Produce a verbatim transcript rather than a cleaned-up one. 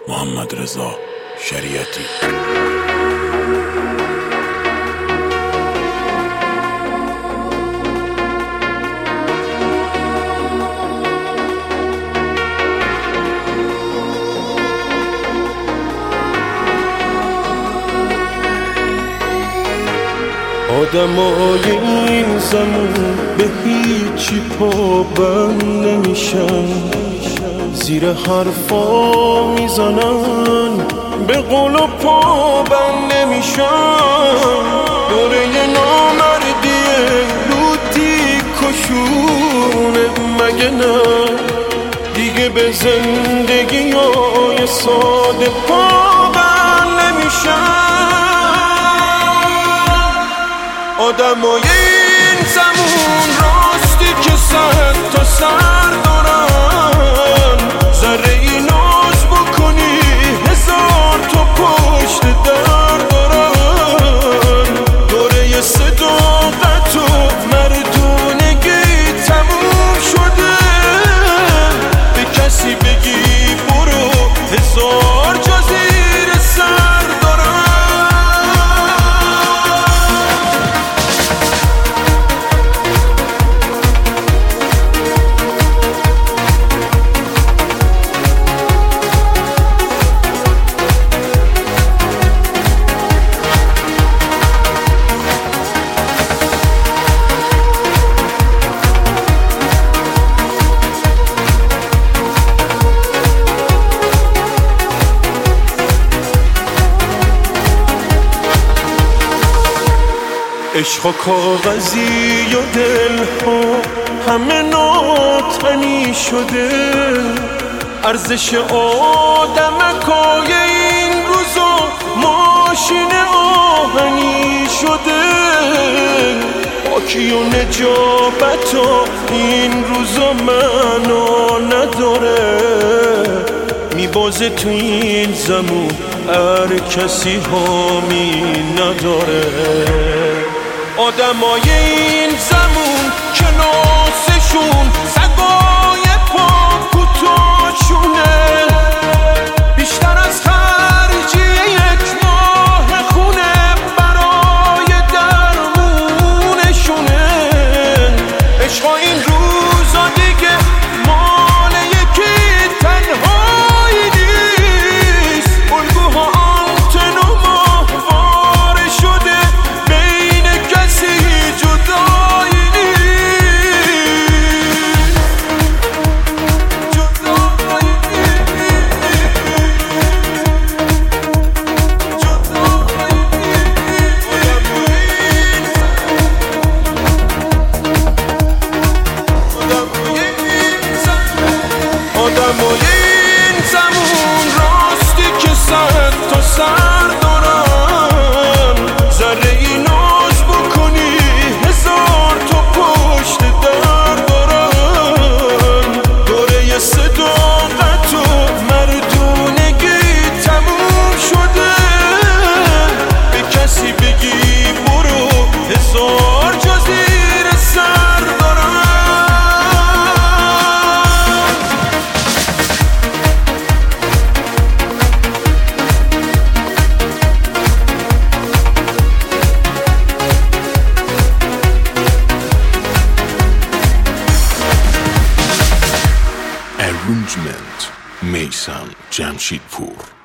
محمد رضا شریعتی. آدمای این زمان به هیچی پابند نمیشن، زیر حرفا میزنن به قول و پابند نمیشن. دوره نامردی لوتی کشونه مگه نه، دیگه به زندگی های ساده پابند نمیشن. آدمای این زمان راستی که صد تا سر دارن، ذره ای ناز بکنی هزار تا پشت در دارن. دوره صداقت و مردونگی تموم شده، به کسی بگی برو هزار جا زیر سر دارن. عشق و کاغذی و دل ها همه ناتنی شده، ارزش آدمکای این روزا ماشین آهنی شده. پاکی و نجابت ها این روزا معنا نداره، میبازه تو این زمون هر کسی حامی نداره. آدمای این زمون که ناسشون سگای پاک و تاشونه، بیشتر از خرجی یک ماه خونه برای درمونشونه. عشقا این روزا دیگه مال یکی تنهایی نیست، الگوها آنتن و ماهواره شده، بین کسی جدایی نیست. جدایی آدمای این زمون راستی که صد تا سر دارن، ذره ای ناز بکنی هزار تا پشت در دارن. دوره صداقت و مردونگی تموم شده، به کسی بگی برو هزار جا زیر سر دارن. Arrangement میثم جمشیدپور.